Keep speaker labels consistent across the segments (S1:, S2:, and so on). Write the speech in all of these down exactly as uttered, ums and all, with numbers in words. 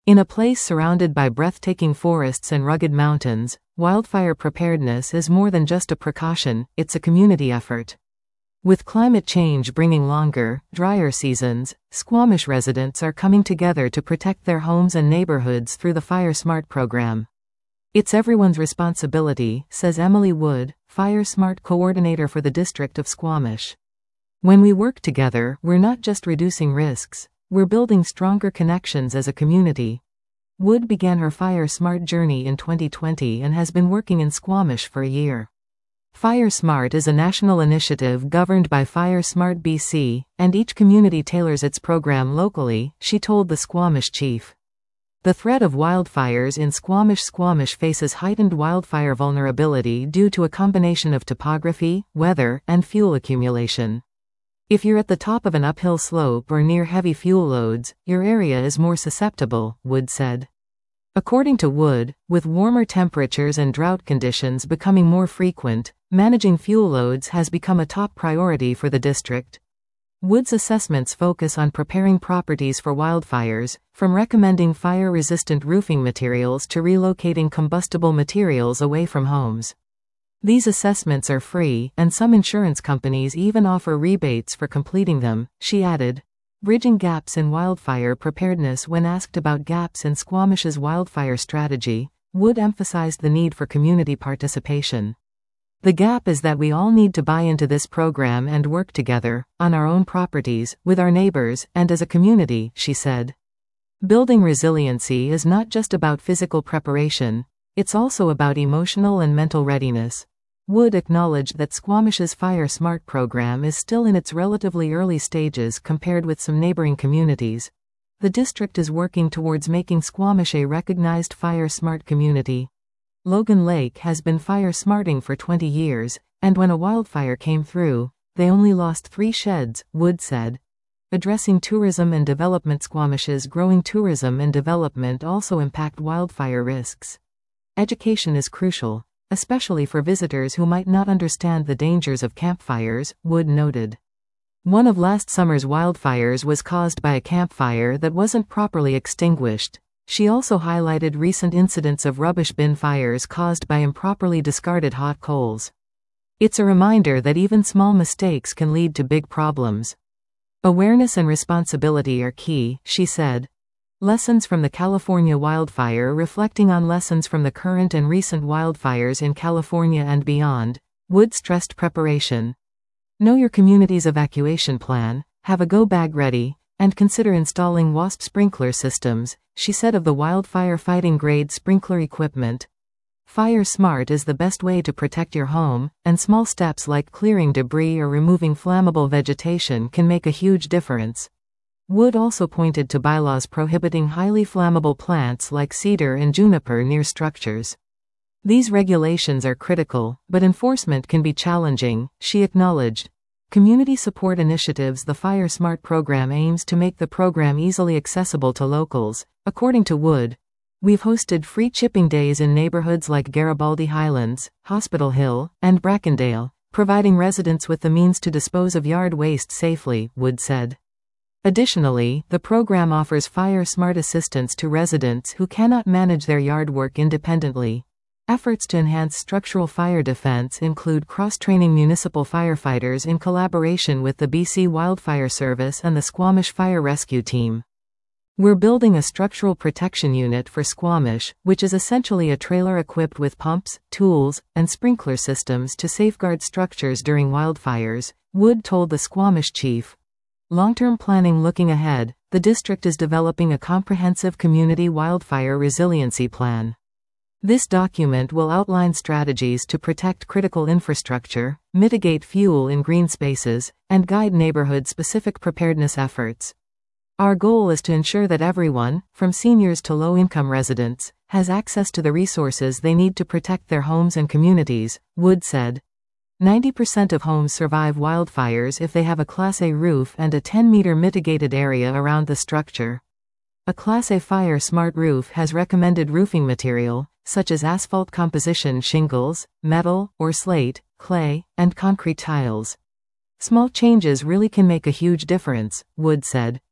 S1: In a place surrounded by breathtaking forests and rugged mountains, wildfire preparedness is more than just a precaution, it's a community effort. With climate change bringing longer, drier seasons, Squamish residents are coming together to protect their homes and neighborhoods through the Fire Smart program. It's everyone's responsibility, says Emily Wood, Fire Smart coordinator for the District of Squamish. When we work together, we're not just reducing risks, we're building stronger connections as a community. Wood began her Fire Smart journey in twenty twenty and has been working in Squamish for a year. Fire Smart is a national initiative governed by Fire Smart B C, and each community tailors its program locally, she told the Squamish chief. The threat of wildfires in Squamish Squamish faces heightened wildfire vulnerability due to a combination of topography, weather, and fuel accumulation. If you're at the top of an uphill slope or near heavy fuel loads, your area is more susceptible, Wood said. According to Wood, with warmer temperatures and drought conditions becoming more frequent, managing fuel loads has become a top priority for the district. Wood's assessments focus on preparing properties for wildfires, from recommending fire-resistant roofing materials to relocating combustible materials away from homes. These assessments are free, and some insurance companies even offer rebates for completing them, she added. Bridging gaps in wildfire preparedness. When asked about gaps in Squamish's wildfire strategy, Wood emphasized the need for community participation. The gap is that we all need to buy into this program and work together, on our own properties, with our neighbors, and as a community, she said. Building resiliency is not just about physical preparation, it's also about emotional and mental readiness. Wood acknowledged that Squamish's Fire Smart program is still in its relatively early stages compared with some neighboring communities. The district is working towards making Squamish a recognized Fire Smart community. Logan Lake has been fire smarting for twenty years, and when a wildfire came through, they only lost three sheds, Wood said. Addressing tourism and development. Squamish's growing tourism and development also impact wildfire risks. Education is crucial, especially for visitors who might not understand the dangers of campfires, Wood noted. One of last summer's wildfires was caused by a campfire that wasn't properly extinguished. She also highlighted recent incidents of rubbish bin fires caused by improperly discarded hot coals. It's a reminder that even small mistakes can lead to big problems. Awareness and responsibility are key, she said. Lessons from the California wildfire. Reflecting on lessons from the current and recent wildfires in California and beyond, Wood stressed preparation. Know your community's evacuation plan, have a go bag ready, and consider installing WASP sprinkler systems, she said of the wildfire fighting grade sprinkler equipment. Fire Smart is the best way to protect your home, and small steps like clearing debris or removing flammable vegetation can make a huge difference. Wood also pointed to bylaws prohibiting highly flammable plants like cedar and juniper near structures. These regulations are critical, but enforcement can be challenging, she acknowledged. Community support initiatives. The Fire Smart program aims to make the program easily accessible to locals. According to Wood, we've hosted free chipping days in neighborhoods like Garibaldi Highlands, Hospital Hill, and Brackendale, providing residents with the means to dispose of yard waste safely, Wood said. Additionally, the program offers Fire Smart assistance to residents who cannot manage their yard work independently. Efforts to enhance structural fire defense include cross-training municipal firefighters in collaboration with the B C Wildfire Service and the Squamish Fire Rescue Team. We're building a structural protection unit for Squamish, which is essentially a trailer equipped with pumps, tools, and sprinkler systems to safeguard structures during wildfires, Wood told the Squamish chief. Long-term planning. Looking ahead, the district is developing a comprehensive community wildfire resiliency plan. This document will outline strategies to protect critical infrastructure, mitigate fuel in green spaces, and guide neighborhood-specific preparedness efforts. Our goal is to ensure that everyone, from seniors to low-income residents, has access to the resources they need to protect their homes and communities, Wood said. ninety percent of homes survive wildfires if they have a Class A roof and a ten meter mitigated area around the structure. A Class A Fire Smart roof has recommended roofing material, such as asphalt composition shingles, metal, or slate, clay, and concrete tiles. Small changes really can make a huge difference, Wood said.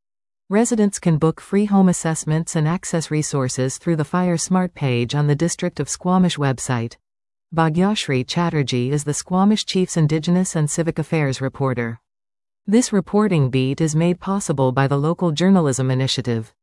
S1: Residents can book free home assessments and access resources through the Fire Smart page on the District of Squamish website. Bhagyashree Chatterjee is the Squamish Chief's Indigenous and Civic Affairs reporter. This reporting beat is made possible by the local journalism initiative.